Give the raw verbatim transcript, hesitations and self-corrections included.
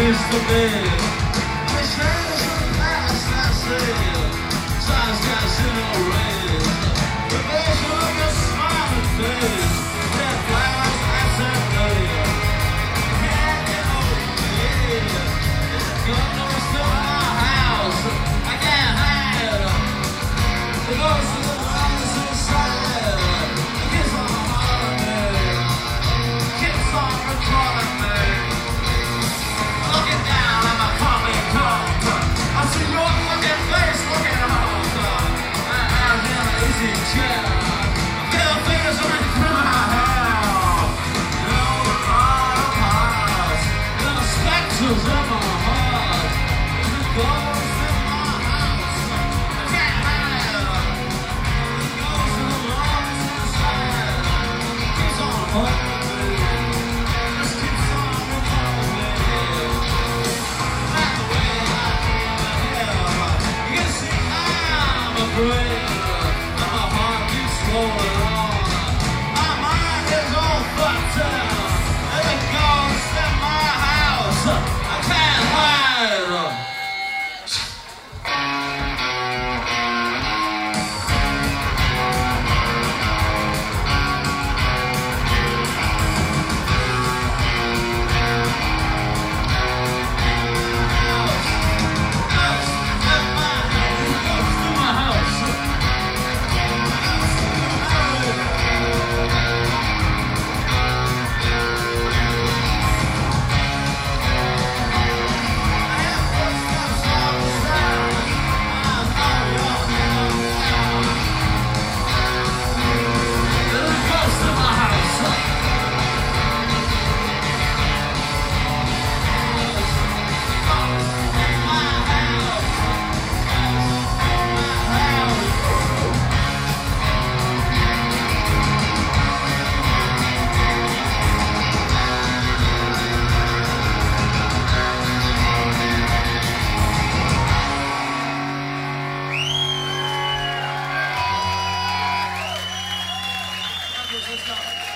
used to be. We stand so fast, I see. Signs got zero rays. The face of your smiling face. That flowers accidentally. Can't get over me. It's a gun never still in my house. I can't hide. The ghost of the lungs inside. The kids on holiday. Kids on recording me. Looking down at my comic cup, I see your fucking face looking up. I'm in an easy chair. I feel fingers running through my hair. No auto parts, no specters in my heart. The ghost in my house, I can't hide. The ghost of the lungs inside keeps on haunting me. Just keeps on recalling me. Afraid, and my heart keeps rolling on. My mind is all fucked up. There's a ghost in my house. I can't hide. Let's go.